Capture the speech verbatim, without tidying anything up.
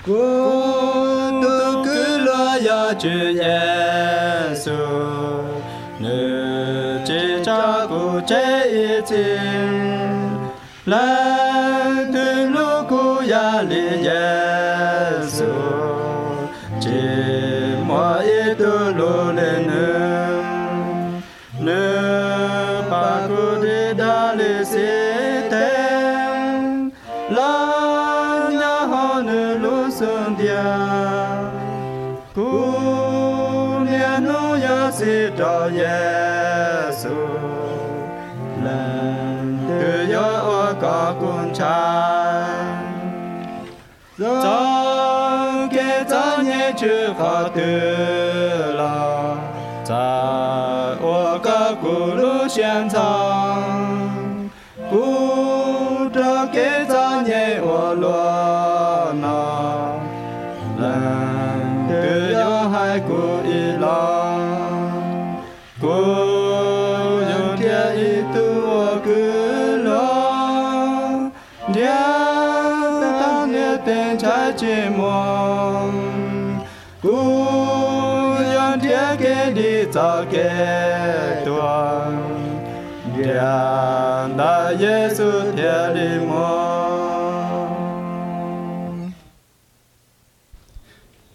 Cô tu cứ lo ya chữ Giêsu nữ chỉ cho cô chế ý tin lần từ lúc cô ya li Giêsu chỉ mọi ý tu lu lên nữ nữ ba cô đi đã li sĩ tên la nhà họ nữ lu xuân dia cô nhà nó ya sĩ cho Giêsu lần từ gió ở có con trai cho cái cha nhẹ chữ khó từ lo cha ở có cô lu xiên thang cô cho cái cha nhẹ ở lo nó lần từ gió hai cô y lo cô dùng thiên y tu ở cứ lo dia ta nhẹ tên trái chỉ mong cô dùng thiên cái đi cho cái tuang dia đã Giêsu thiên đi mong